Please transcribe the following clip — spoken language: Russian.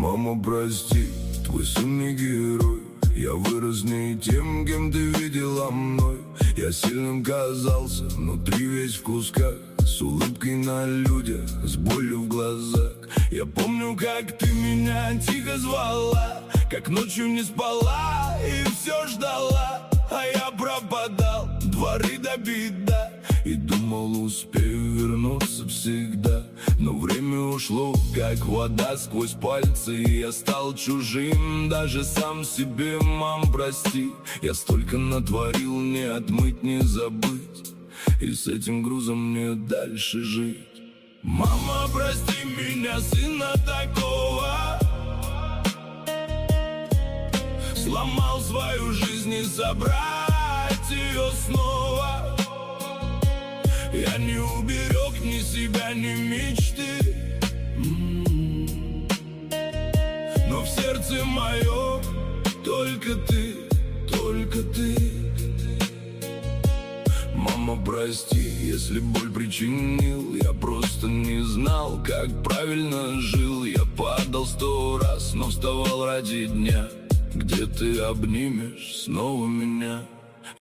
Мама, прости, твой сын не герой. Я вырос не тем, кем ты видела мной. Я сильным казался, внутри весь в кусках, с улыбкой на людях, с болью в глазах. Я помню, как ты меня тихо звала, как ночью не спала и все ждала. А я пропадал, дворы да беда, и думал, успею вернуться всегда. Но время ушло, как вода сквозь пальцы, и я стал чужим, даже сам себе. Мам, прости, я столько натворил, не отмыть, не забыть, и с этим грузом мне дальше жить. Мама, прости меня, сына такого, сломал свою жизнь, не собрать ее снова. Я не уберег ни себя, ни мечты, но в сердце моем только ты, только ты. Мама, прости, если боль причинил. Я просто не знал, как правильно жил. Я падал 100 раз, но вставал ради дня, где ты обнимешь снова меня.